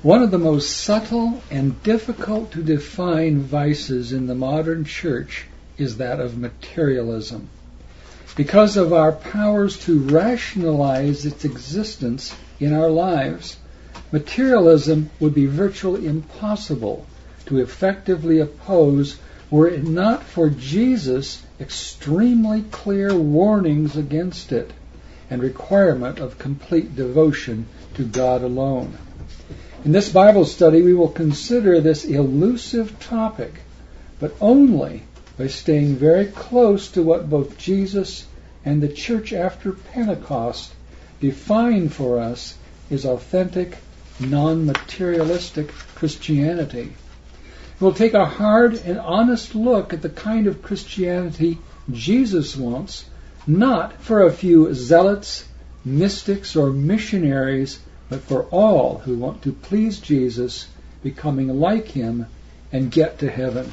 One of the most subtle and difficult to define vices in the modern church is that of materialism. Because of our powers to rationalize its existence in our lives, materialism would be virtually impossible to effectively oppose were it not for Jesus' extremely clear warnings against it and requirement of complete devotion to God alone. In this Bible study, we will consider this elusive topic, but only by staying very close to what both Jesus and the church after Pentecost define for us as authentic, non-materialistic Christianity. We'll take a hard and honest look at the kind of Christianity Jesus wants, not for a few zealots, mystics, or missionaries, but for all who want to please Jesus, becoming like him, and get to heaven.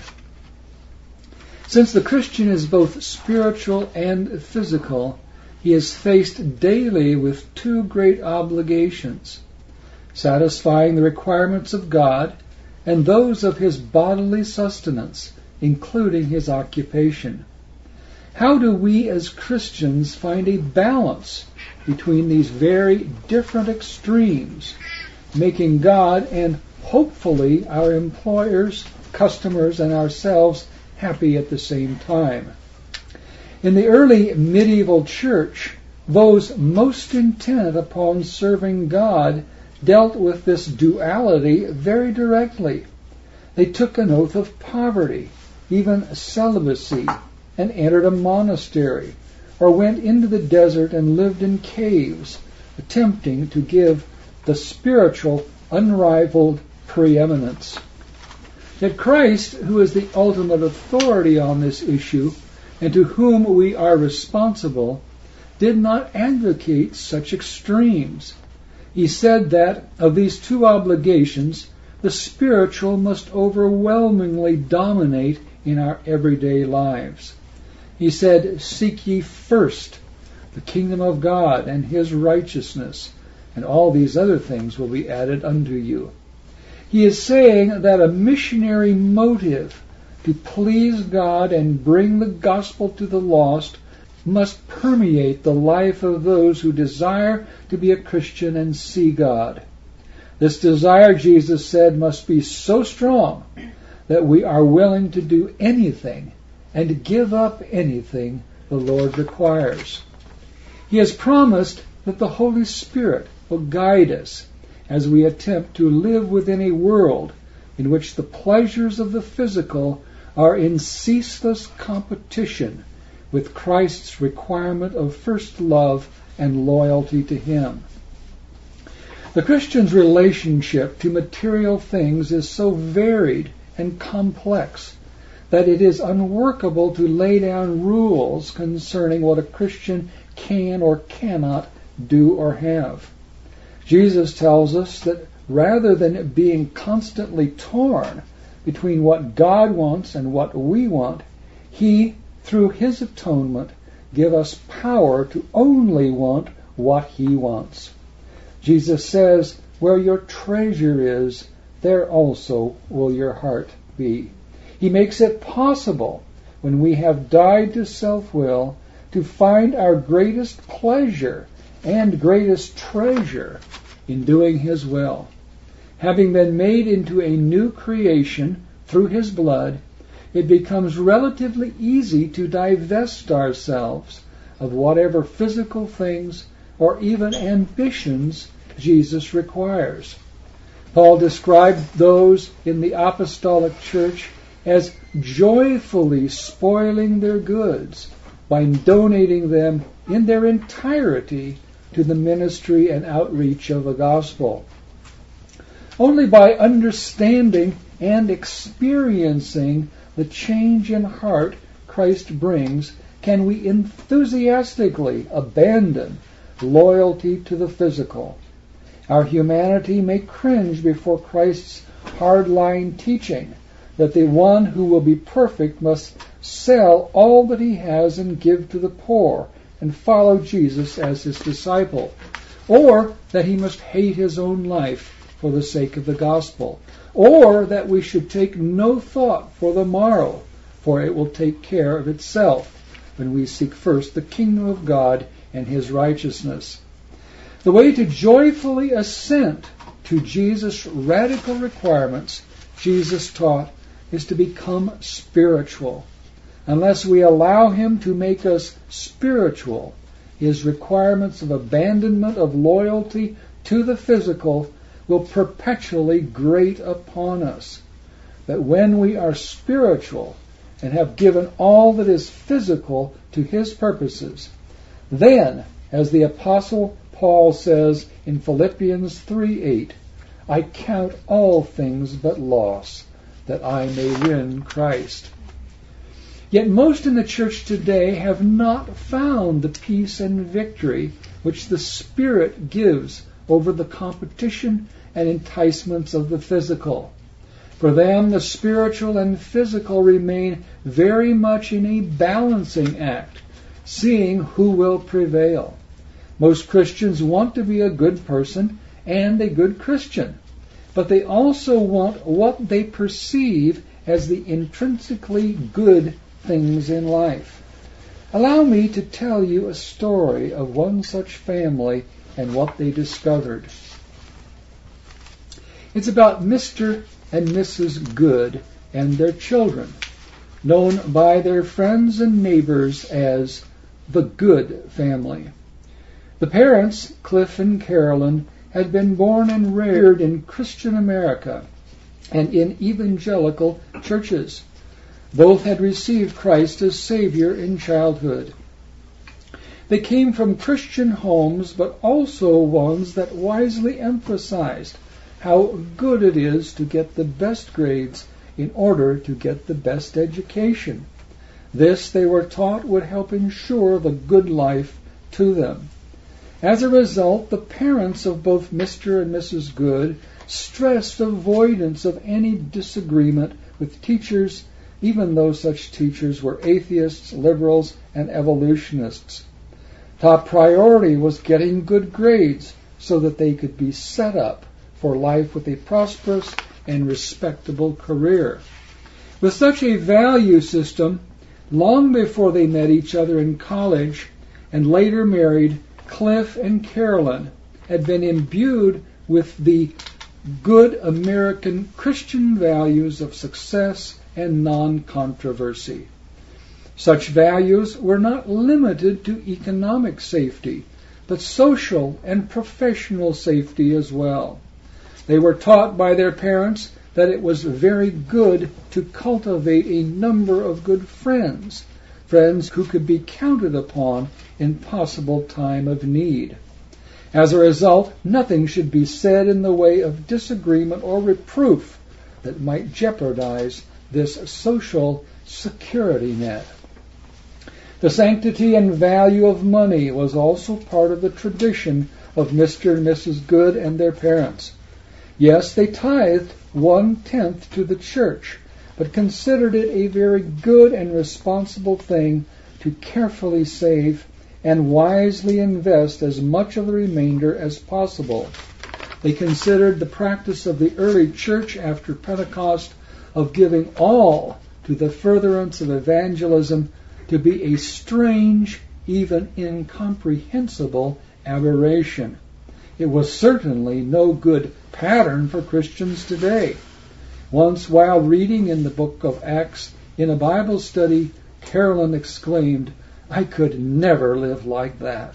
Since the Christian is both spiritual and physical, he is faced daily with two great obligations: satisfying the requirements of God and those of his bodily sustenance, including his occupation. How do we as Christians find a balance between these very different extremes, making God and hopefully our employers, customers, and ourselves happy at the same time? In the early medieval church, those most intent upon serving God dealt with this duality very directly. They took an oath of poverty, even celibacy, and entered a monastery, or went into the desert and lived in caves, attempting to give the spiritual unrivaled preeminence. Yet Christ, who is the ultimate authority on this issue, and to whom we are responsible, did not advocate such extremes. He said that of these two obligations, the spiritual must overwhelmingly dominate in our everyday lives. He said, "Seek ye first the kingdom of God and his righteousness, and all these other things will be added unto you." He is saying that a missionary motive to please God and bring the gospel to the lost must permeate the life of those who desire to be a Christian and see God. This desire, Jesus said, must be so strong that we are willing to do anything and give up anything the Lord requires. He has promised that the Holy Spirit will guide us as we attempt to live within a world in which the pleasures of the physical are in ceaseless competition with Christ's requirement of first love and loyalty to him. The Christian's relationship to material things is so varied and complex that it is unworkable to lay down rules concerning what a Christian can or cannot do or have. Jesus tells us that rather than being constantly torn between what God wants and what we want, he, through his atonement, give us power to only want what he wants. Jesus says, "Where your treasure is, there also will your heart be." He makes it possible, when we have died to self-will, to find our greatest pleasure and greatest treasure in doing his will. Having been made into a new creation through his blood, it becomes relatively easy to divest ourselves of whatever physical things or even ambitions Jesus requires. Paul described those in the apostolic church as joyfully spoiling their goods by donating them in their entirety to the ministry and outreach of the gospel. Only by understanding and experiencing the change in heart Christ brings can we enthusiastically abandon loyalty to the physical. Our humanity may cringe before Christ's hard-line teaching that the one who will be perfect must sell all that he has and give to the poor and follow Jesus as his disciple, or that he must hate his own life for the sake of the gospel, or that we should take no thought for the morrow, for it will take care of itself when we seek first the kingdom of God and his righteousness. The way to joyfully assent to Jesus' radical requirements, Jesus taught, is to become spiritual. Unless we allow him to make us spiritual, his requirements of abandonment of loyalty to the physical will perpetually grate upon us. But when we are spiritual and have given all that is physical to his purposes, then, as the Apostle Paul says in Philippians 3:8, I count all things but loss, that I may win Christ. Yet most in the church today have not found the peace and victory which the Spirit gives over the competition and enticements of the physical. For them, the spiritual and physical remain very much in a balancing act, seeing who will prevail. Most Christians want to be a good person and a good Christian, but they also want what they perceive as the intrinsically good things in life. Allow me to tell you a story of one such family and what they discovered. It's about Mr. and Mrs. Good and their children, known by their friends and neighbors as the Good family. The parents, Cliff and Carolyn, had been born and reared in Christian America and in evangelical churches. Both had received Christ as Savior in childhood. They came from Christian homes, but also ones that wisely emphasized how good it is to get the best grades in order to get the best education. This, they were taught, would help ensure the good life to them. As a result, the parents of both Mr. and Mrs. Good stressed avoidance of any disagreement with teachers, even though such teachers were atheists, liberals, and evolutionists. Top priority was getting good grades so that they could be set up for life with a prosperous and respectable career. With such a value system, long before they met each other in college and later married, Cliff and Carolyn had been imbued with the good American Christian values of success and non-controversy. Such values were not limited to economic safety, but social and professional safety as well. They were taught by their parents that it was very good to cultivate a number of good friends who could be counted upon in possible time of need. As a result, nothing should be said in the way of disagreement or reproof that might jeopardize this social security net. The sanctity and value of money was also part of the tradition of Mr. and Mrs. Good and their parents. Yes, they tithed 1/10 to the church, but considered it a very good and responsible thing to carefully save and wisely invest as much of the remainder as possible. They considered the practice of the early church after Pentecost of giving all to the furtherance of evangelism to be a strange, even incomprehensible aberration. It was certainly no good pattern for Christians today. Once, while reading in the book of Acts in a Bible study, Carolyn exclaimed, "I could never live like that."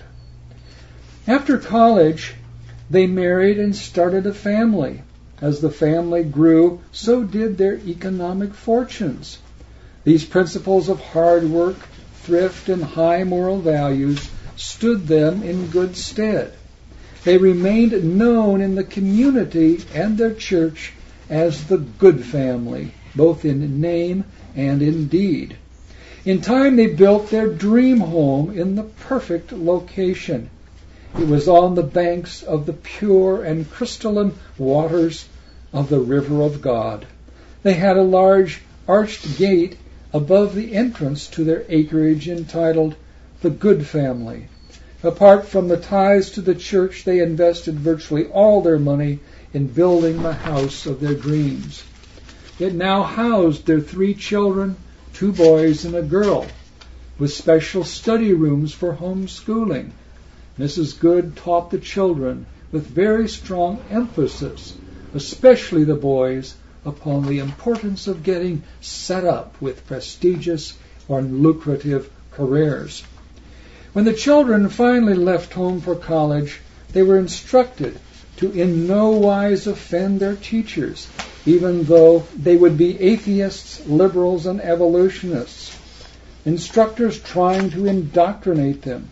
After college, they married and started a family. As the family grew, so did their economic fortunes. These principles of hard work, thrift, and high moral values stood them in good stead. They remained known in the community and their church as the Good family, both in name and in deed. In time, they built their dream home in the perfect location. It was on the banks of the pure and crystalline waters of the river of God. They had a large arched gate above the entrance to their acreage entitled the Good family. Apart from the tithes to the church, they invested virtually all their money in building the house of their dreams. It now housed their 3 children, 2 boys and a girl, with special study rooms for homeschooling. Mrs. Good taught the children with very strong emphasis, especially the boys, upon the importance of getting set up with prestigious or lucrative careers. When the children finally left home for college, they were instructed to in no wise offend their teachers, even though they would be atheists, liberals, and evolutionists. Instructors trying to indoctrinate them.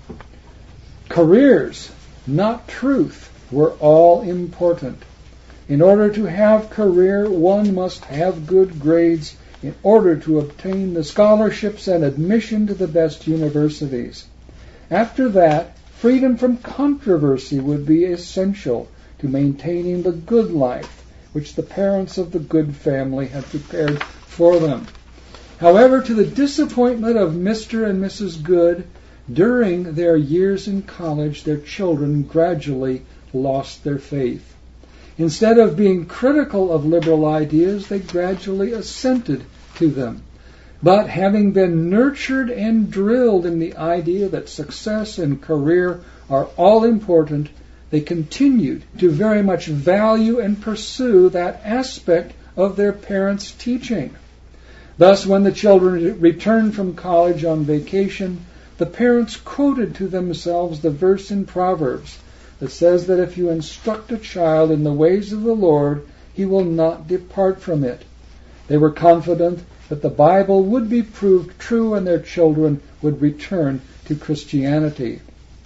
Careers, not truth, were all important. In order to have career, one must have good grades in order to obtain the scholarships and admission to the best universities. After that, freedom from controversy would be essential to maintaining the good life which the parents of the Good family had prepared for them. However, to the disappointment of Mr. and Mrs. Good, during their years in college, their children gradually lost their faith. Instead of being critical of liberal ideas, they gradually assented to them. But having been nurtured and drilled in the idea that success and career are all important, they continued to very much value and pursue that aspect of their parents' teaching. Thus, when the children returned from college on vacation, the parents quoted to themselves the verse in Proverbs that says that if you instruct a child in the ways of the Lord, he will not depart from it. They were confident that the Bible would be proved true and their children would return to Christianity.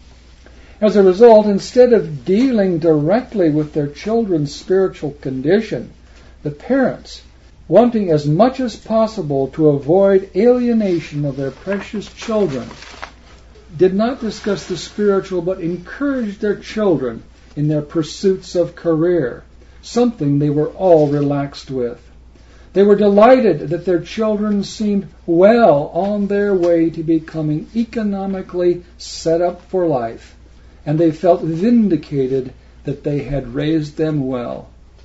As a result, instead of dealing directly with their children's spiritual condition, the parents, wanting as much as possible to avoid alienation of their precious children, did not discuss the spiritual but encouraged their children in their pursuits of career, something they were all relaxed with. They were delighted that their children seemed well on their way to becoming economically set up for life, and they felt vindicated that they had raised them well.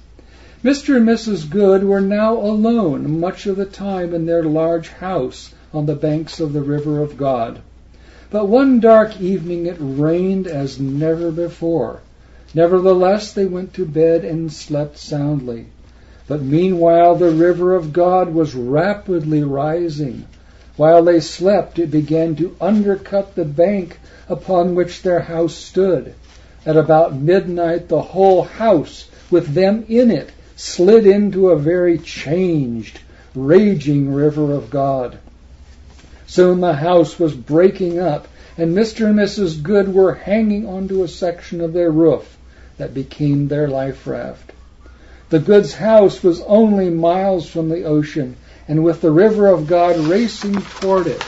Mr. and Mrs. Good were now alone much of the time in their large house on the banks of the River of God. But one dark evening it rained as never before. Nevertheless, they went to bed and slept soundly. But meanwhile the River of God was rapidly rising. While they slept, it began to undercut the bank upon which their house stood. At about midnight, the whole house, with them in it, slid into a very changed, raging River of God. Soon the house was breaking up, and Mr. and Mrs. Good were hanging onto a section of their roof that became their life raft. The Goods' house was only miles from the ocean, and with the River of God racing toward it,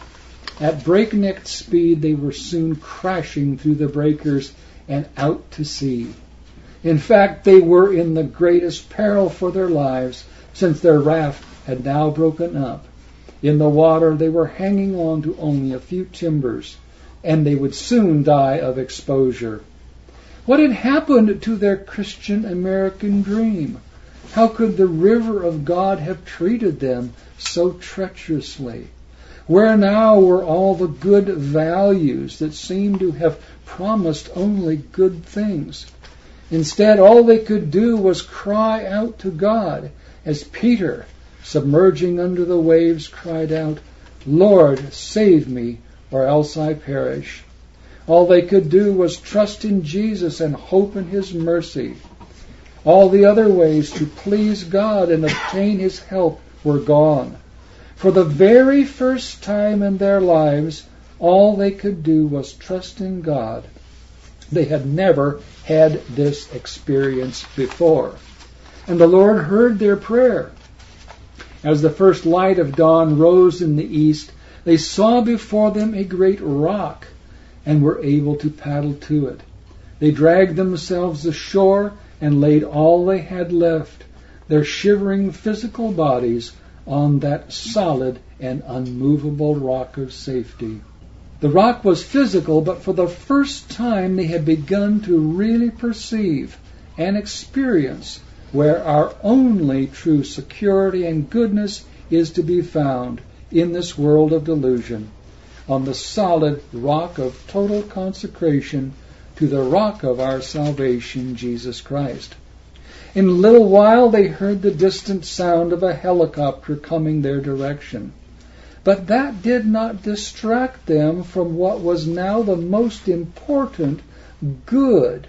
at breakneck speed, they were soon crashing through the breakers and out to sea. In fact, they were in the greatest peril for their lives, since their raft had now broken up. In the water, they were hanging on to only a few timbers, and they would soon die of exposure. What had happened to their Christian American dream? How could the River of God have treated them so treacherously? Where now were all the good values that seemed to have promised only good things? Instead, all they could do was cry out to God, as Peter, submerging under the waves, cried out, "Lord, save me, or else I perish." All they could do was trust in Jesus and hope in His mercy. All the other ways to please God and obtain His help were gone. For the very first time in their lives, all they could do was trust in God. They had never had this experience before. And the Lord heard their prayer. As the first light of dawn rose in the east, they saw before them a great rock and were able to paddle to it. They dragged themselves ashore and laid all they had left, their shivering physical bodies, on that solid and unmovable rock of safety. The rock was physical, but for the first time they had begun to really perceive and experience where our only true security and goodness is to be found in this world of delusion, on the solid rock of total consecration to the rock of our salvation, Jesus Christ. In a little while they heard the distant sound of a helicopter coming their direction. But that did not distract them from what was now the most important good.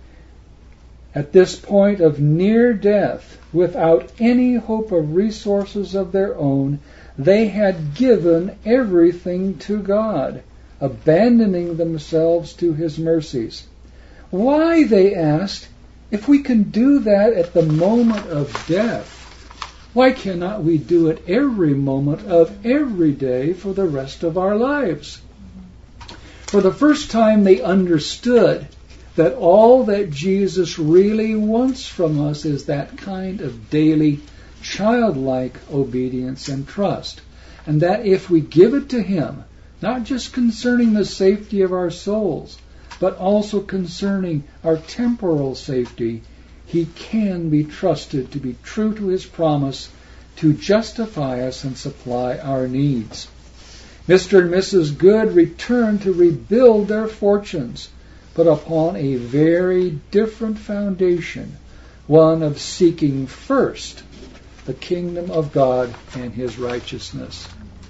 At this point of near death, without any hope of resources of their own, they had given everything to God, abandoning themselves to His mercies. Why, they asked, if we can do that at the moment of death, why cannot we do it every moment of every day for the rest of our lives? For the first time they understood that all that Jesus really wants from us is that kind of daily, childlike obedience and trust. And that if we give it to Him, not just concerning the safety of our souls, but also concerning our temporal safety, He can be trusted to be true to His promise to justify us and supply our needs. Mr. and Mrs. Good returned to rebuild their fortunes, but upon a very different foundation, one of seeking first the kingdom of God and His righteousness.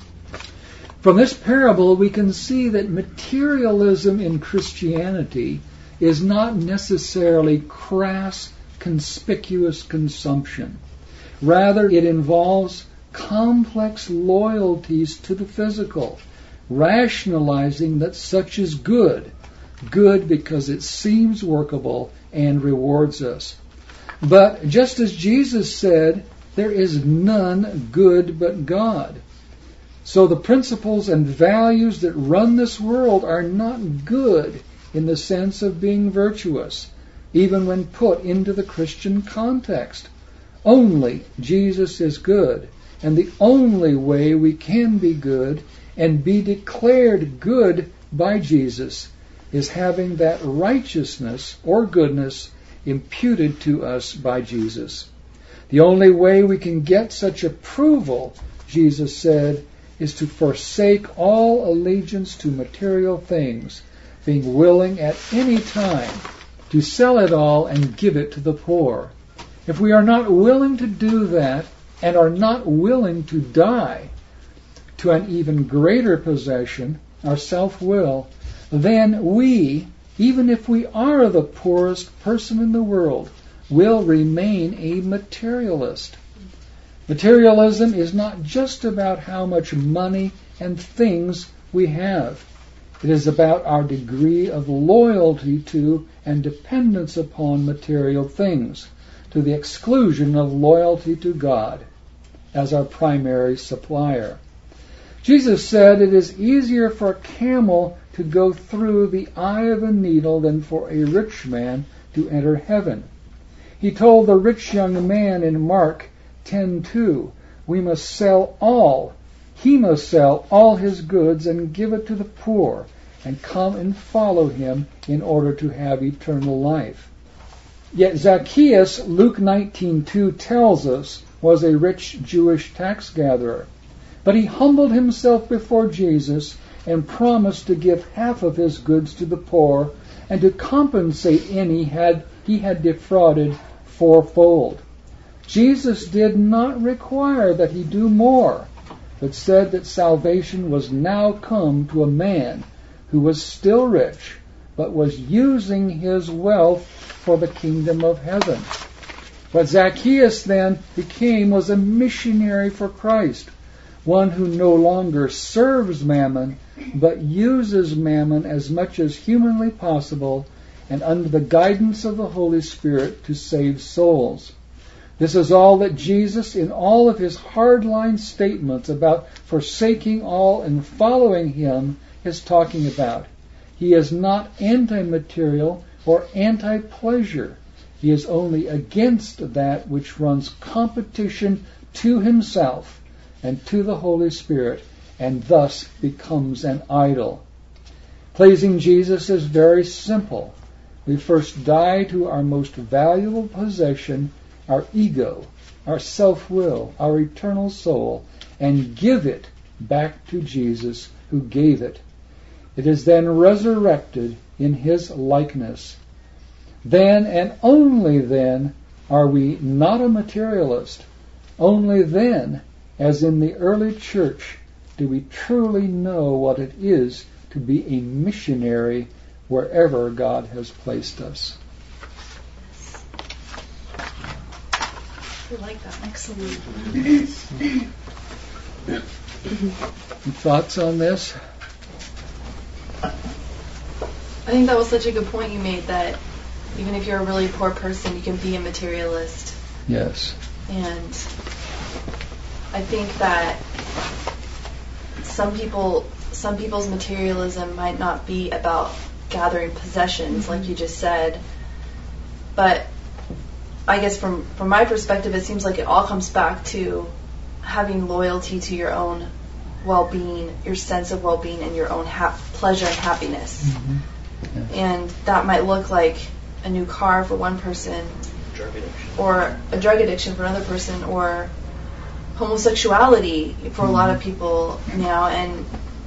From this parable, we can see that materialism in Christianity is not necessarily crass, conspicuous consumption. Rather, it involves complex loyalties to the physical, rationalizing that such is good because it seems workable and rewards us. But just as Jesus said, there is none good but God. So the principles and values that run this world are not good in the sense of being virtuous, even when put into the Christian context. Only Jesus is good, and the only way we can be good and be declared good by Jesus is having that righteousness or goodness imputed to us by Jesus. The only way we can get such approval, Jesus said, is to forsake all allegiance to material things, being willing at any time to sell it all and give it to the poor. If we are not willing to do that and are not willing to die to an even greater possession, our self-will, then we, even if we are the poorest person in the world, will remain a materialist. Materialism is not just about how much money and things we have. It is about our degree of loyalty to and dependence upon material things, to the exclusion of loyalty to God as our primary supplier. Jesus said it is easier for a camel to go through the eye of a needle than for a rich man to enter heaven. He told the rich young man in Mark 10:2, he must sell all his goods and give it to the poor, and come and follow him in order to have eternal life. Yet Zacchaeus, Luke 19:2 tells us, was a rich Jewish tax gatherer. But he humbled himself before Jesus and promised to give half of his goods to the poor and to compensate any he had defrauded fourfold. Jesus did not require that he do more, but said that salvation was now come to a man who was still rich, but was using his wealth for the kingdom of heaven. What Zacchaeus then became was a missionary for Christ, one who no longer serves mammon, but uses mammon as much as humanly possible and under the guidance of the Holy Spirit to save souls. This is all that Jesus, in all of his hardline statements about forsaking all and following him, is talking about. He is not anti-material or anti-pleasure. He is only against that which runs competition to himself and to the Holy Spirit, and thus becomes an idol. Pleasing Jesus is very simple. we first die to our most valuable possession, our ego, our self-will, our eternal soul, and give it back to Jesus who gave it. It is then resurrected in his likeness. Then and only then are we not a materialist. Only then, as in the early church, do we truly know what it is to be a missionary wherever God has placed us. I like that. Excellent. Thoughts on this? I think that was such a good point you made, that even if you're a really poor person, you can be a materialist. Yes. And I think that some people's materialism might not be about gathering possessions, like you just said, but I guess from my perspective, it seems like it all comes back to having loyalty to your own well-being, your sense of well-being, and your own pleasure and happiness. Mm-hmm. Yes. And that might look like a new car for one person, drug addiction, or a drug addiction for another person, or homosexuality for a lot of people now. And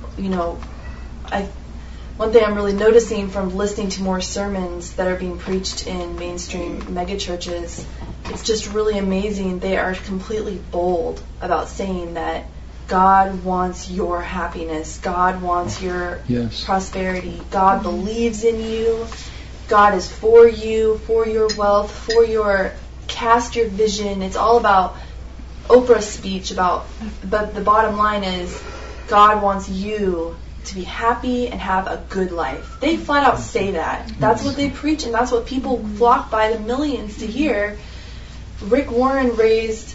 one thing I'm really noticing from listening to more sermons that are being preached in mainstream megachurches, it's just really amazing. They are completely bold about saying that God wants your happiness. God wants your prosperity. God believes in you. God is for you, for your wealth, for your cast your vision. It's all about Oprah's speech but the bottom line is God wants you to be happy and have a good life. They flat out say that. That's what they preach, and that's what people flock by the millions to hear. Rick Warren raised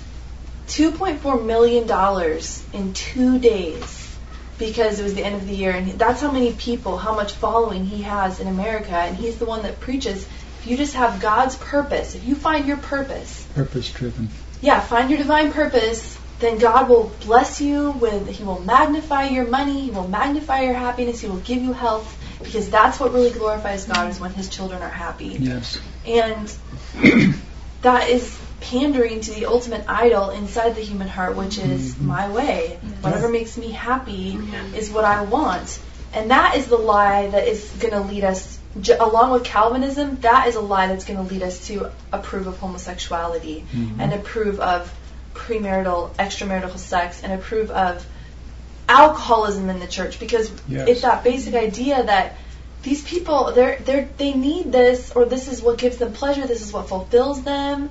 $2.4 million in 2 days because it was the end of the year, and that's how much following he has in America, and he's the one that preaches, if you just have God's purpose, if you find your purpose. Purpose-driven. Yeah, find your divine purpose, then God will bless you He will magnify your money, He will magnify your happiness, He will give you health, because that's what really glorifies God, is when His children are happy. Yes. And that is pandering to the ultimate idol inside the human heart, which is my way. Whatever makes me happy is what I want. And that is the lie that is going to lead us, along with Calvinism, that is a lie that's going to lead us to approve of homosexuality and approve of premarital, extramarital sex, and approve of alcoholism in the church, because it's that basic idea that these people, they need this, or this is what gives them pleasure, this is what fulfills them,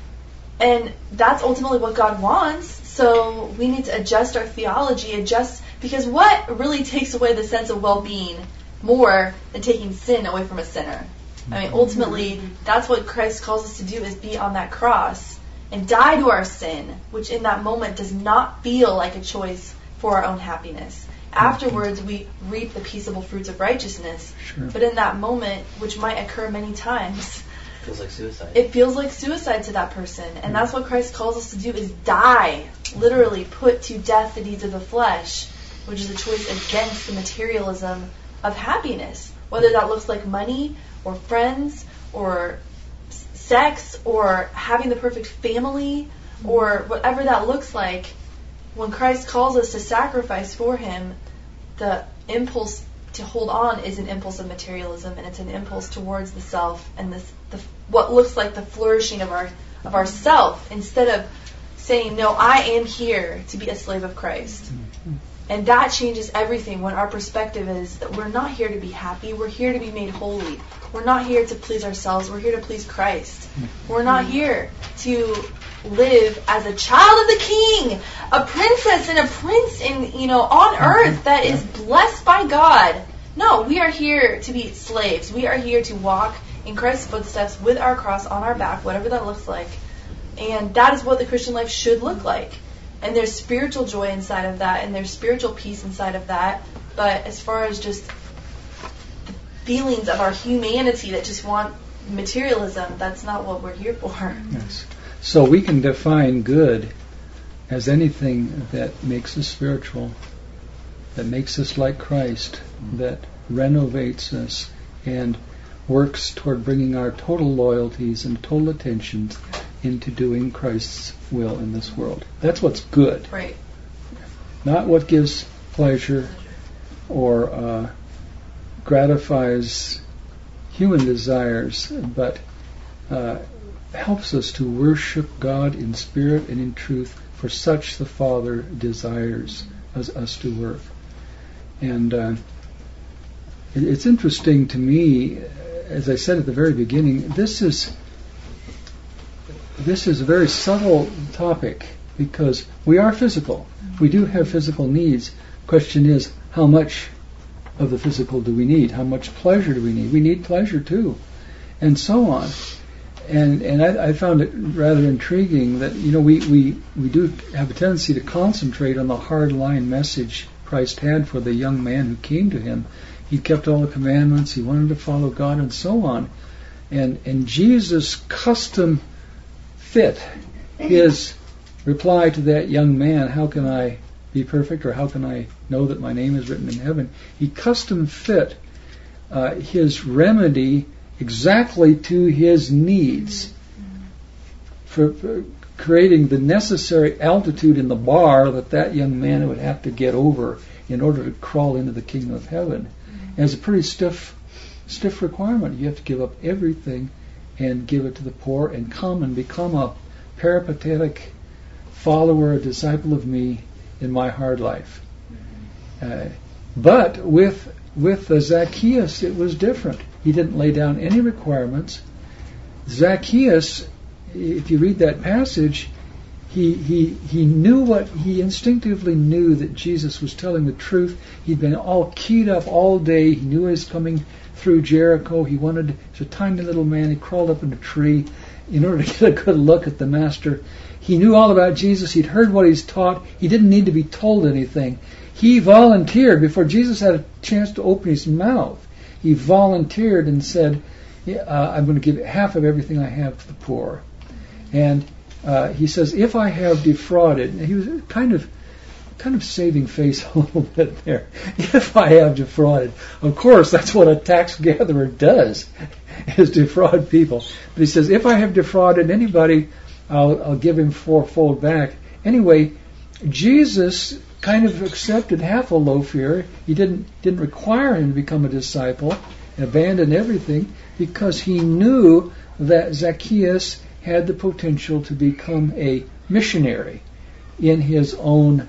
and that's ultimately what God wants. So we need to adjust our theology, because what really takes away the sense of well-being more than taking sin away from a sinner? I mean, ultimately, that's what Christ calls us to do, is be on that cross and die to our sin, which in that moment does not feel like a choice for our own happiness. Afterwards, we reap the peaceable fruits of righteousness. Sure. But in that moment, which might occur many times, feels like suicide. It feels like suicide to that person. And that's what Christ calls us to do, is die. Literally put to death the deeds of the flesh, which is a choice against the materialism of happiness. Whether that looks like money, or friends, or sex, or having the perfect family, or whatever that looks like. When Christ calls us to sacrifice for Him, the impulse to hold on is an impulse of materialism, and it's an impulse towards the self and what looks like the flourishing of our self, instead of saying, no, I am here to be a slave of Christ. And that changes everything when our perspective is that we're not here to be happy, we're here to be made holy. We're not here to please ourselves, we're here to please Christ. We're not here to live as a child of the King, a princess and a prince on earth that is blessed by God. No, we are here to be slaves. We are here to walk in Christ's footsteps with our cross on our back, whatever that looks like. And that is what the Christian life should look like. And there's spiritual joy inside of that, and there's spiritual peace inside of that. But as far as just the feelings of our humanity that just want materialism, that's not what we're here for. Yes. So we can define good as anything that makes us spiritual, that makes us like Christ, that renovates us. And works toward bringing our total loyalties and total attentions into doing Christ's will in this world. That's what's good. Right. Not what gives pleasure or gratifies human desires, but helps us to worship God in spirit and in truth, for such the Father desires us to work. And it's interesting to me, as I said at the very beginning, this is a very subtle topic, because we are physical. We do have physical needs. Question is, how much of the physical do we need? How much pleasure do we need? We need pleasure too, and so on. And I found it rather intriguing that, we do have a tendency to concentrate on the hard-line message Christ had for the young man who came to him. He kept all the commandments, he wanted to follow God, and so on. And Jesus custom fit his reply to that young man, how can I be perfect, or how can I know that my name is written in heaven? He custom fit his remedy exactly to his needs, for creating the necessary altitude in the bar that young man would have to get over in order to crawl into the kingdom of heaven. And it's a pretty stiff requirement. You have to give up everything and give it to the poor and come and become a peripatetic follower, a disciple of me in my hard life. But with Zacchaeus, it was different. He didn't lay down any requirements. Zacchaeus, if you read that passage, he instinctively knew that Jesus was telling the truth. He'd been all keyed up all day. He knew he was coming through Jericho. He's a tiny little man. He crawled up in a tree in order to get a good look at the Master. He knew all about Jesus. He'd heard what he's taught. He didn't need to be told anything. He volunteered before Jesus had a chance to open his mouth. He volunteered and said, I'm going to give half of everything I have to the poor. And he says, if I have defrauded, and he was kind of saving face a little bit there. If I have defrauded, of course, that's what a tax gatherer does, is defraud people. But he says, if I have defrauded anybody, I'll give him fourfold back. Anyway, Jesus kind of accepted half a loaf here. He didn't require him to become a disciple and abandon everything, because he knew that Zacchaeus had the potential to become a missionary in his own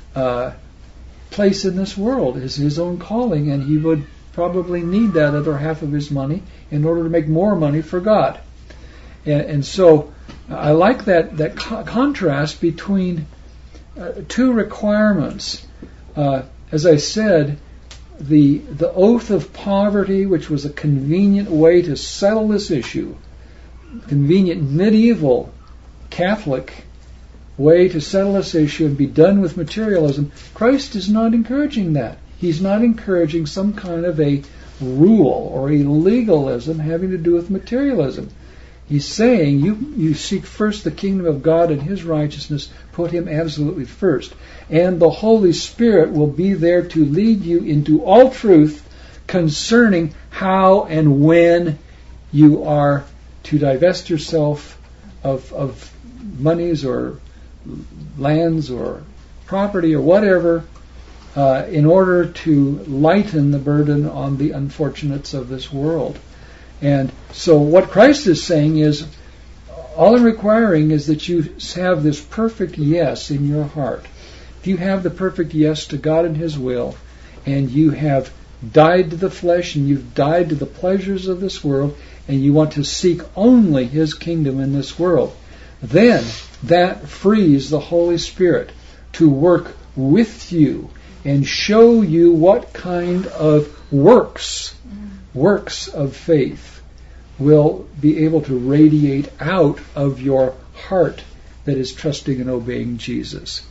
place in this world, is his own calling, and he would probably need that other half of his money in order to make more money for God. And so I like that contrast between two requirements. As I said, the oath of poverty, which was a convenient way to settle this issue, convenient medieval Catholic way to settle this issue and be done with materialism. Christ is not encouraging that. He's not encouraging some kind of a rule or a legalism having to do with materialism. He's saying you seek first the kingdom of God and His righteousness, put Him absolutely first. And the Holy Spirit will be there to lead you into all truth concerning how and when you are to divest yourself of monies or lands or property or whatever in order to lighten the burden on the unfortunates of this world. And so what Christ is saying is, all I'm requiring is that you have this perfect yes in your heart. If you have the perfect yes to God and His will, and you have died to the flesh and you've died to the pleasures of this world, and you want to seek only His kingdom in this world, then that frees the Holy Spirit to work with you and show you what kind of works of faith will be able to radiate out of your heart that is trusting and obeying Jesus.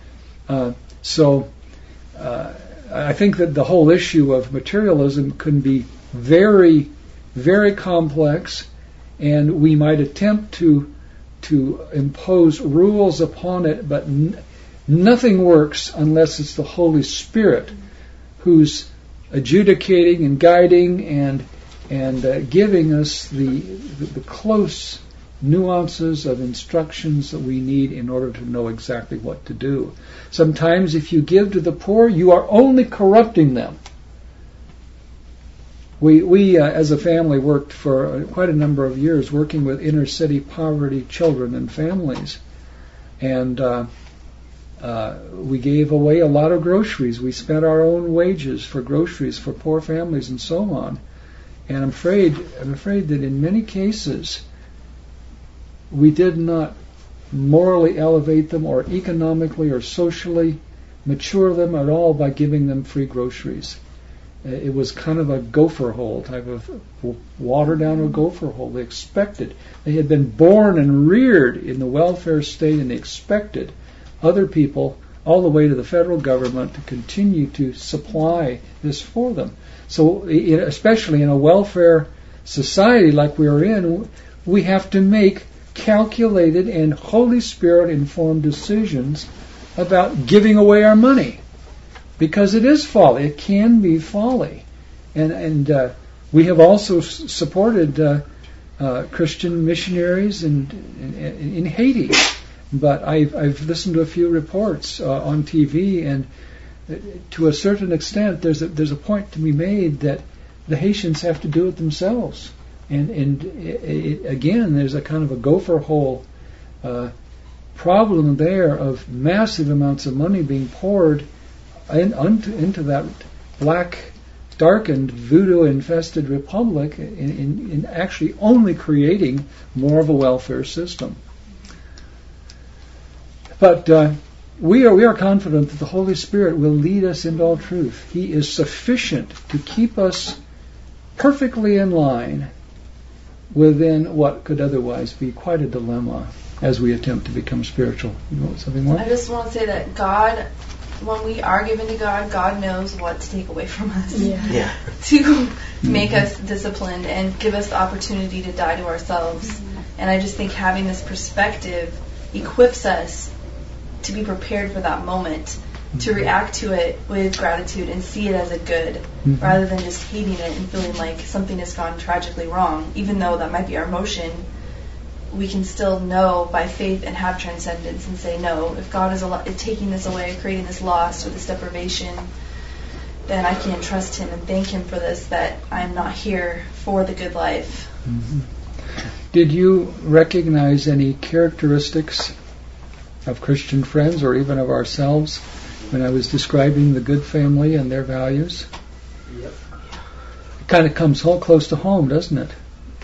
So I think that the whole issue of materialism can be very, very complex, and we might attempt to impose rules upon it, but nothing works unless it's the Holy Spirit who's adjudicating and guiding and and giving us the close nuances of instructions that we need in order to know exactly what to do. Sometimes if you give to the poor, you are only corrupting them. We as a family worked for quite a number of years working with inner city poverty children and families. And we gave away a lot of groceries. We spent our own wages for groceries for poor families and so on. And I'm afraid that in many cases we did not morally elevate them or economically or socially mature them at all by giving them free groceries. It was kind of a gopher hole type of water down a gopher hole. They expected. They had been born and reared in the welfare state, and they expected other people, all the way to the federal government, to continue to supply this for them. So, especially in a welfare society like we are in, we have to make calculated and Holy Spirit-informed decisions about giving away our money. Because it is folly. It can be folly. And we have also supported Christian missionaries in Haiti. But I've listened to a few reports on TV, and to a certain extent there's a point to be made that the Haitians have to do it themselves. And again, there's a kind of a gopher hole problem there of massive amounts of money being poured into that black, darkened, voodoo-infested republic in actually only creating more of a welfare system. But we are confident that the Holy Spirit will lead us into all truth. He is sufficient to keep us perfectly in line within what could otherwise be quite a dilemma as we attempt to become spiritual. You know something more? I just want to say that God, when we are given to God, God knows what to take away from us. Yeah. To make us disciplined and give us the opportunity to die to ourselves. Mm-hmm. And I just think having this perspective equips us to be prepared for that moment, to react to it with gratitude and see it as a good, rather than just hating it and feeling like something has gone tragically wrong. Even though that might be our emotion, we can still know by faith and have transcendence and say, no, if God is taking this away, creating this loss or this deprivation, then I can trust Him and thank Him for this, that I'm not here for the good life. Mm-hmm. Did you recognize any characteristics of Christian friends or even of ourselves when I was describing the good family and their values? Yep. It kind of comes close to home, doesn't it?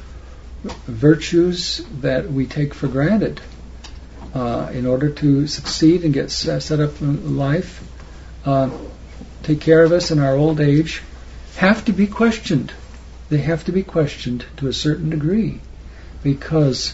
Virtues that we take for granted in order to succeed and get set up in life, take care of us in our old age, have to be questioned. They have to be questioned to a certain degree, because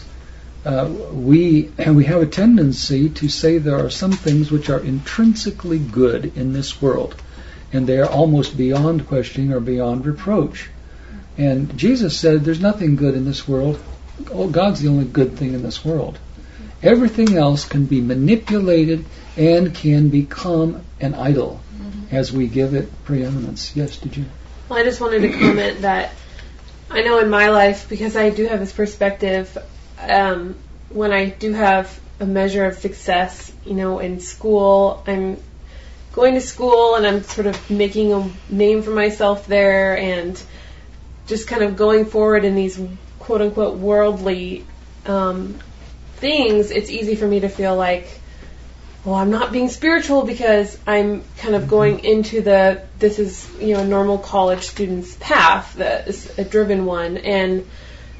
we have a tendency to say there are some things which are intrinsically good in this world, and they are almost beyond questioning or beyond reproach. And Jesus said there's nothing good in this world. Oh, God's the only good thing in this world. Everything else can be manipulated and can become an idol as we give it preeminence. Yes, did you? Well, I just wanted to comment that I know in my life, because I do have this perspective, when I do have a measure of success, in school, I'm going to school and I'm sort of making a name for myself there and just kind of going forward in these quote-unquote worldly things, it's easy for me to feel like, well, I'm not being spiritual because I'm kind of going into this is, a normal college student's path, that is a driven one. And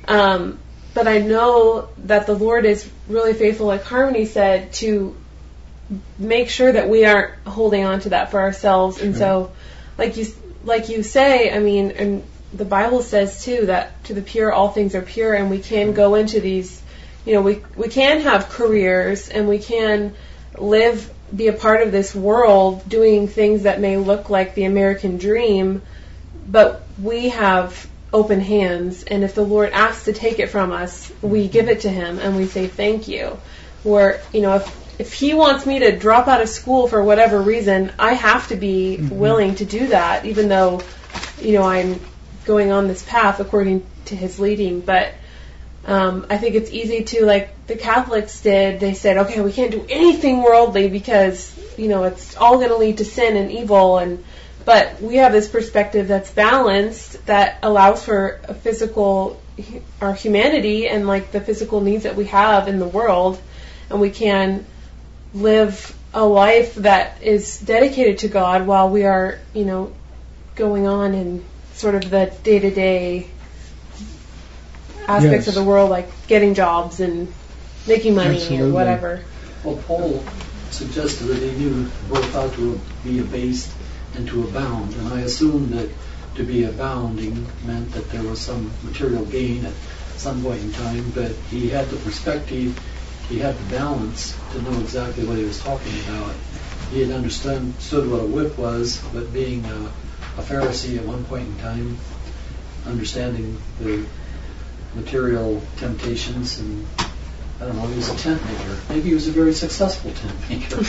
but I know that the Lord is really faithful, like Harmony said, to make sure that we aren't holding on to that for ourselves. And so, like you say, and the Bible says too that to the pure all things are pure, and we can go into these, we can have careers and we can be a part of this world doing things that may look like the American dream, but we have open hands, and if the Lord asks to take it from us, we give it to Him and we say thank you. Or, if He wants me to drop out of school for whatever reason, I have to be willing to do that, even though, I'm going on this path according to his leading. But I think it's easy to, like the Catholics did, they said, okay, we can't do anything worldly because, it's all going to lead to sin and evil. But we have this perspective that's balanced, that allows for our humanity and like the physical needs that we have in the world, and we can live a life that is dedicated to God while we are, going on in sort of the day-to-day aspects of the world, like getting jobs and making money or whatever. Well, Paul suggested that he knew both how to be abased and to abound, and I assumed that to be abounding meant that there was some material gain at some point in time, but he had the perspective, he had the balance to know exactly what he was talking about. He had understood what a whip was, but being a Pharisee at one point in time, understanding the material temptations, and I don't know, he was a tent maker. Maybe he was a very successful tent maker.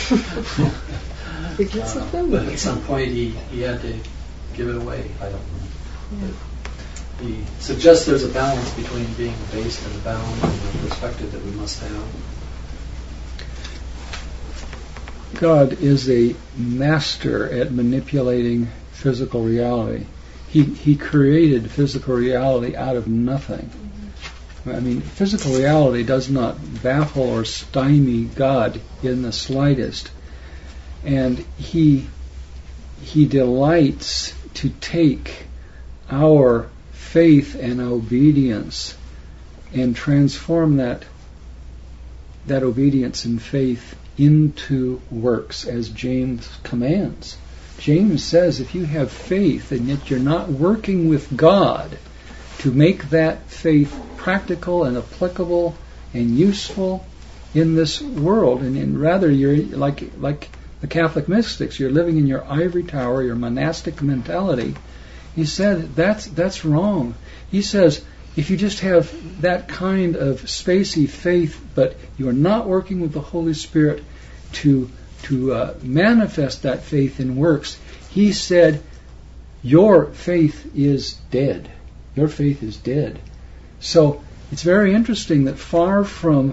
But at some point he had to give it away. I don't know. Yeah. He suggests there's a balance between being abased and abound, and the perspective that we must have. God is a master at manipulating physical reality. He created physical reality out of nothing. I mean, physical reality does not baffle or stymie God in the slightest. And He delights to take our faith and obedience and transform that obedience and faith into works, as James commands. James says if you have faith and yet you're not working with God to make that faith practical and applicable and useful in this world, and rather you're like the Catholic mystics, you're living in your ivory tower, your monastic mentality. He said that's wrong. He says if you just have that kind of spacey faith, but you are not working with the Holy Spirit to manifest that faith in works, he said your faith is dead. Your faith is dead. So it's very interesting that far from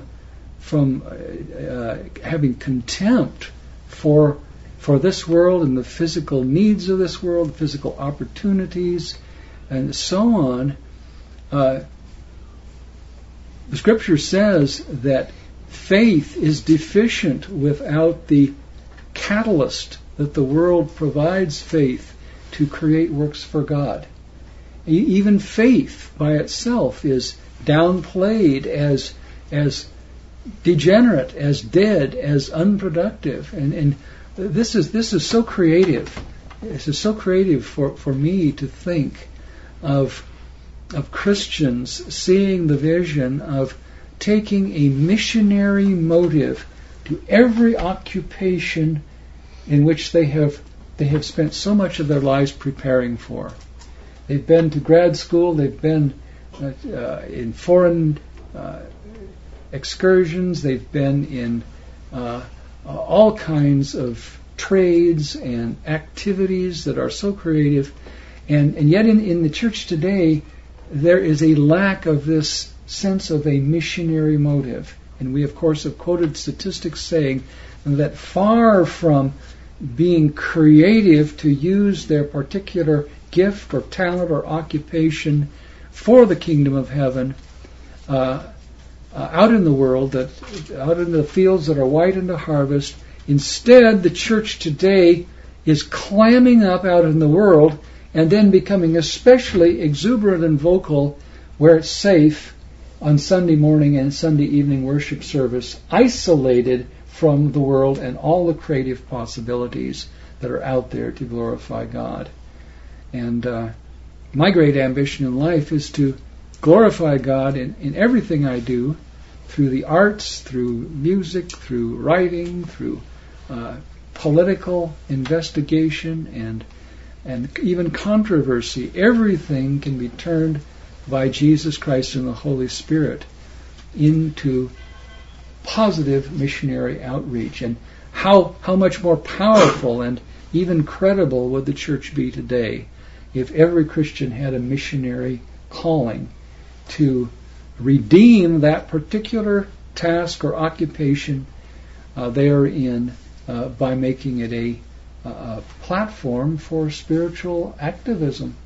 having contempt for this world and the physical needs of this world, the physical opportunities, and so on, the Scripture says that faith is deficient without the catalyst that the world provides faith to create works for God. Even faith by itself is downplayed as degenerate, as dead, as unproductive, and this is so creative. This is so creative for me to think of Christians seeing the vision of taking a missionary motive to every occupation in which they have spent so much of their lives preparing for. They've been to grad school, they've been in foreign excursions, they've been in all kinds of trades and activities that are so creative, and yet in the church today there is a lack of this sense of a missionary motive. And we of course have quoted statistics saying that far from being creative to use their particular gift or talent or occupation for the kingdom of heaven, out in the world, out in the fields that are white unto harvest, instead the church today is clamming up out in the world and then becoming especially exuberant and vocal where it's safe on Sunday morning and Sunday evening worship service, isolated from the world and all the creative possibilities that are out there to glorify God. And my great ambition in life is to glorify God in everything I do, through the arts, through music, through writing, through political investigation, and even controversy. Everything can be turned by Jesus Christ and the Holy Spirit into positive missionary outreach. And how much more powerful and even credible would the church be today if every Christian had a missionary calling to redeem that particular task or occupation they are in by making it a platform for spiritual activism.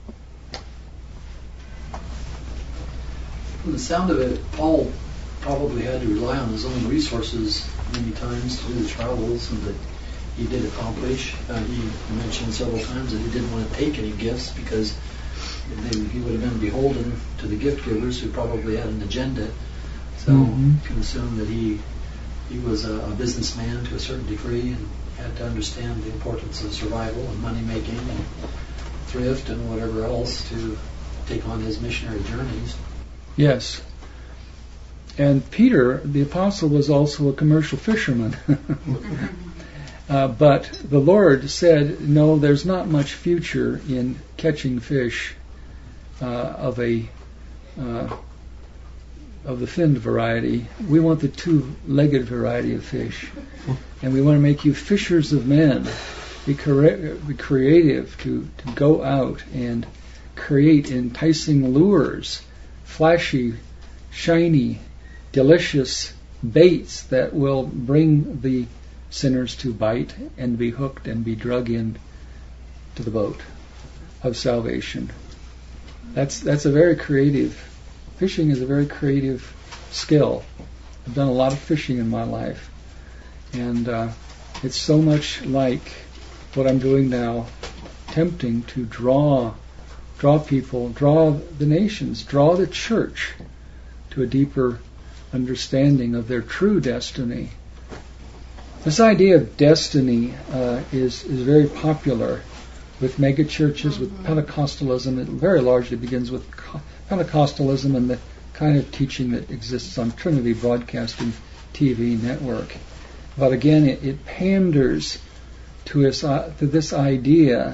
From the sound of it, Paul probably had to rely on his own resources many times to do the travels, and that he did accomplish. He mentioned several times that he didn't want to take any gifts because he would have been beholden to the gift givers who probably had an agenda. So you can assume that he was a businessman to a certain degree and had to understand the importance of survival and money making and thrift and whatever else to take on his missionary journeys. Yes. And Peter, the apostle, was also a commercial fisherman. But the Lord said, no, there's not much future in catching fish of the finned variety. We want the two-legged variety of fish. And we want to make you fishers of men. Be creative to go out and create enticing lures, flashy, shiny, delicious baits that will bring the sinners to bite and be hooked and be drug in to the boat of salvation. That's a very creative. Fishing is a very creative skill. I've done a lot of fishing in my life, and it's so much like what I'm doing now, tempting to draw people, draw the nations, draw the church to a deeper understanding of their true destiny. This idea of destiny is very popular with megachurches, with Pentecostalism. It very largely begins with Pentecostalism and the kind of teaching that exists on Trinity Broadcasting TV network. But again, it panders to this idea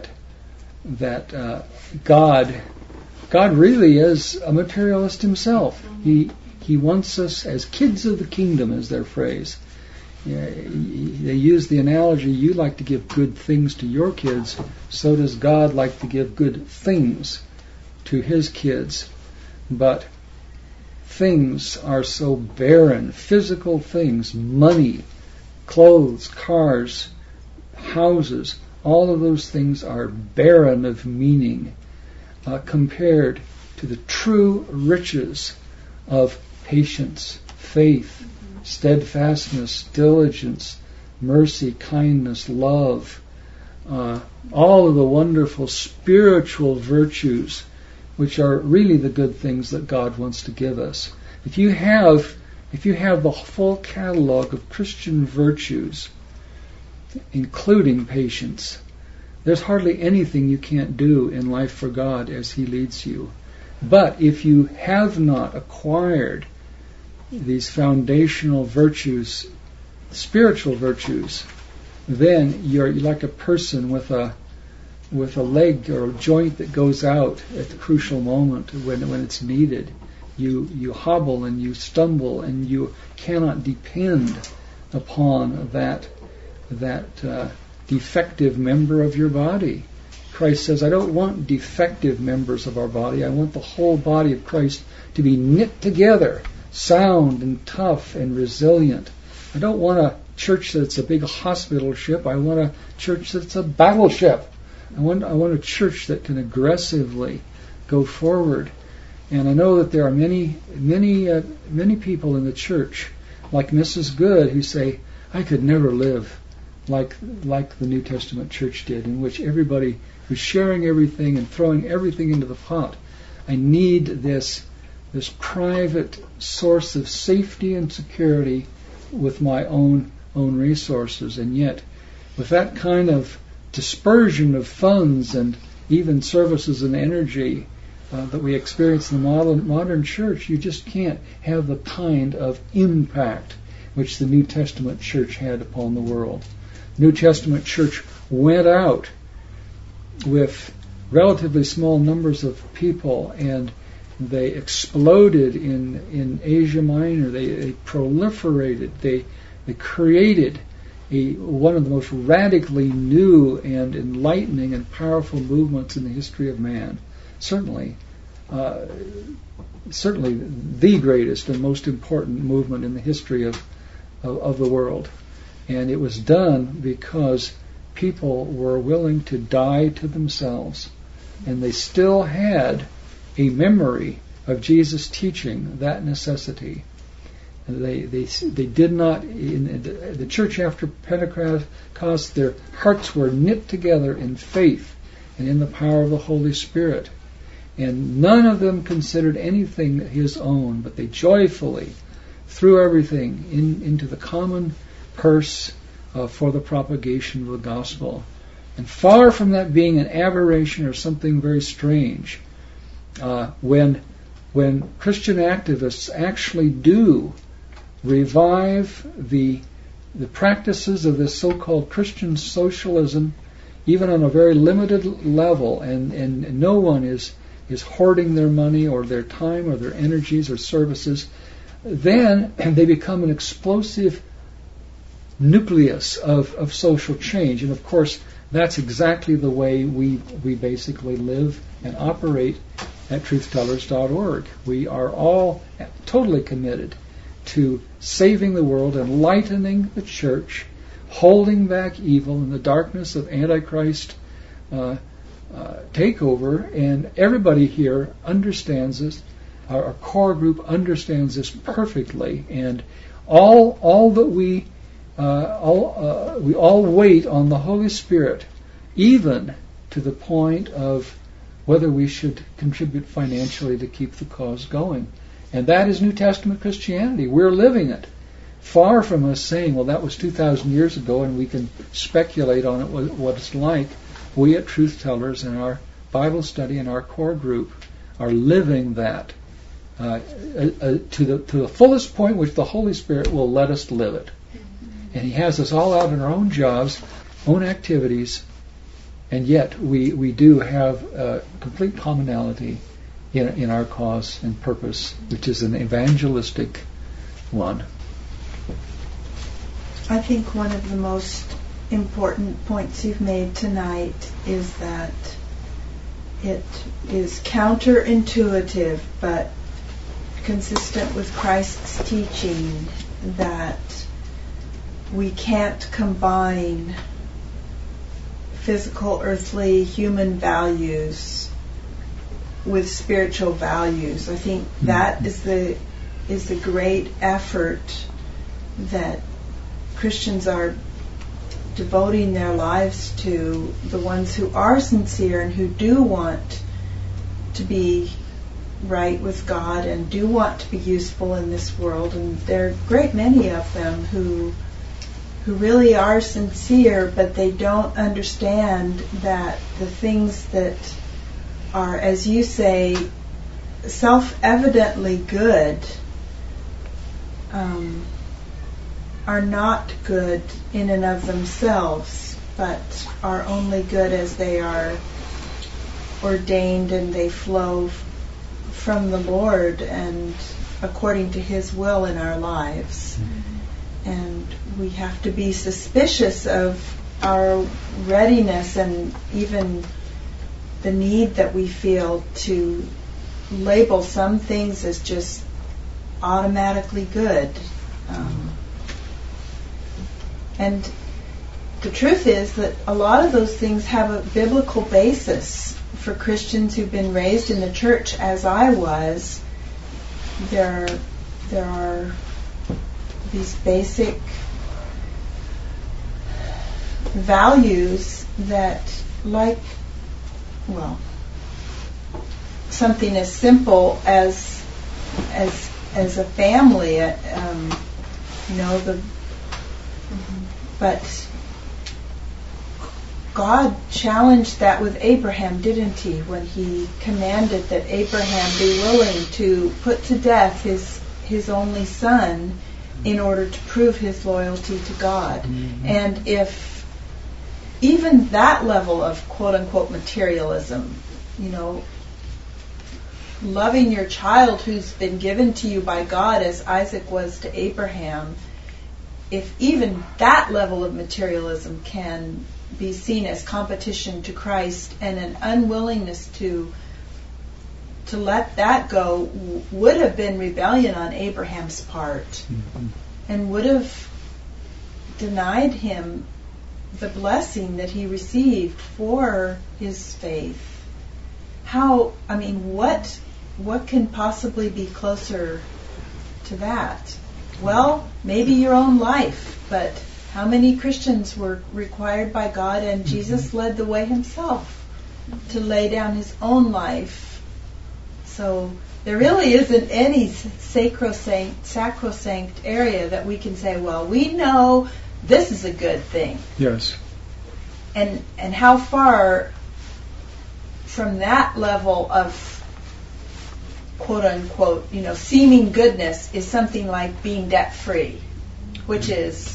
that God really is a materialist himself. He wants us as kids of the kingdom, is their phrase. They use the analogy, you like to give good things to your kids, so does God like to give good things to his kids. But things are so barren, physical things, money, clothes, cars, houses, all of those things are barren of meaning compared to the true riches of patience, faith, steadfastness, diligence, mercy, kindness, love, all of the wonderful spiritual virtues which are really the good things that God wants to give us. If you have the full catalog of Christian virtues, including patience, there's hardly anything you can't do in life for God as He leads you. But if you have not acquired these foundational virtues, spiritual virtues, then you're like a person with a leg or a joint that goes out at the crucial moment when it's needed. You hobble and you stumble and you cannot depend upon that defective member of your body. Christ says, I don't want defective members of our body. I want the whole body of Christ to be knit together, sound and tough and resilient. I don't want a church that's a big hospital ship. I want a church that's a battleship. I want a church that can aggressively go forward. And I know that there are many people in the church, like Mrs. Good, who say, I could never live like the New Testament church did, in which everybody was sharing everything and throwing everything into the pot. I need this private source of safety and security with my own resources. And yet, with that kind of dispersion of funds and even services and energy that we experience in the modern church, you just can't have the kind of impact which the New Testament church had upon the world. The New Testament church went out with relatively small numbers of people, and they exploded in Asia Minor. They proliferated. They created one of the most radically new and enlightening and powerful movements in the history of man. Certainly the greatest and most important movement in the history of the world. And it was done because people were willing to die to themselves, and they still had a memory of Jesus teaching that necessity. They did not, in the church after Pentecost, their hearts were knit together in faith and in the power of the Holy Spirit. And none of them considered anything his own, but they joyfully threw everything into the common purse for the propagation of the gospel. And far from that being an aberration or something very strange, when Christian activists actually do revive the practices of this so-called Christian socialism, even on a very limited level, and no one is hoarding their money or their time or their energies or services, then they become an explosive nucleus of social change. And of course, that's exactly the way we basically live and operate at truthtellers.org. We are all totally committed to saving the world, enlightening the church, holding back evil in the darkness of Antichrist takeover, and everybody here understands this. Our core group understands this perfectly, and all that we all wait on the Holy Spirit, even to the point of whether we should contribute financially to keep the cause going. And that is New Testament Christianity. We're living it. Far from us saying, well, that was 2,000 years ago and we can speculate on it, what it's like. We at Truth Tellers in our Bible study and our core group are living that to the fullest point which the Holy Spirit will let us live it. And He has us all out in our own jobs, own activities, and yet we do have complete commonality in our cause and purpose, which is an evangelistic one. I think one of the most important points you've made tonight is that it is counterintuitive but consistent with Christ's teaching that we can't combine physical, earthly, human values with spiritual values. I think that is the great effort that Christians are devoting their lives to, the ones who are sincere and who do want to be right with God and do want to be useful in this world. And there are a great many of them who really are sincere, but they don't understand that the things that are, as you say, self-evidently good are not good in and of themselves, but are only good as they are ordained and they flow from the Lord and according to His will in our lives. And we have to be suspicious of our readiness and even the need that we feel to label some things as just automatically good. And the truth is that a lot of those things have a biblical basis for Christians who've been raised in the church, as I was. There are these basic values that, like, well, something as simple as a family, but God challenged that with Abraham, didn't He, when He commanded that Abraham be willing to put to death his only son in order to prove his loyalty to God. Mm-hmm. And if even that level of quote-unquote materialism, loving your child who's been given to you by God as Isaac was to Abraham, if even that level of materialism can be seen as competition to Christ, and an unwillingness to let that go would have been rebellion on Abraham's part, Mm-hmm. and would have denied him the blessing that he received for his faith. What can possibly be closer to that? Well, maybe your own life, but how many Christians were required by God, and Jesus led the way himself to lay down his own life. So there really isn't any sacrosanct area that we can say, well, we know this is a good thing. Yes. And how far from that level of quote unquote, seeming goodness is something like being debt free, which is,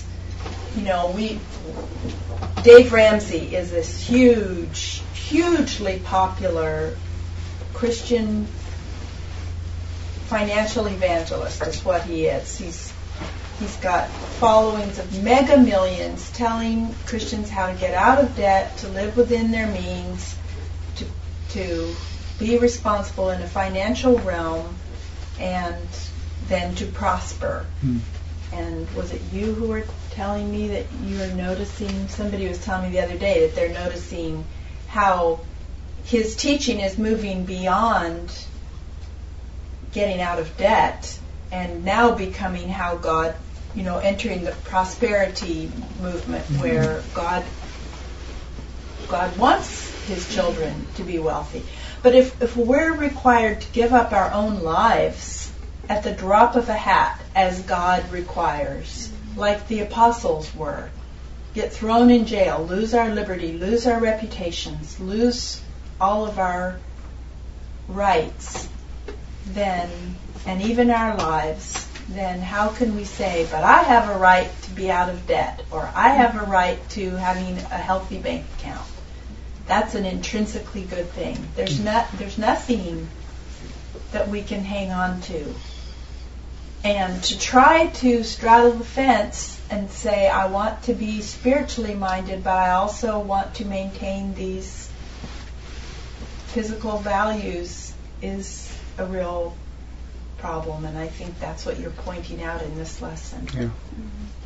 Dave Ramsey is this hugely popular Christian financial evangelist is what he is. He's got followings of mega millions telling Christians how to get out of debt, to live within their means, to be responsible in a financial realm, and then to prosper. And was it you who were telling me that you were noticing, somebody was telling me the other day that they're noticing how his teaching is moving beyond getting out of debt and now becoming how God, entering the prosperity movement where God wants his children to be wealthy. But if we're required to give up our own lives at the drop of a hat, as God requires, like the apostles were, get thrown in jail, lose our liberty, lose our reputations, lose all of our rights, then, and even our lives, then how can we say, but I have a right to be out of debt, or I have a right to having a healthy bank account? That's an intrinsically good thing. There's nothing that we can hang on to. And to try to straddle the fence and say, I want to be spiritually minded, but I also want to maintain these physical values, is a real problem. And I think that's what you're pointing out in this lesson. Yeah.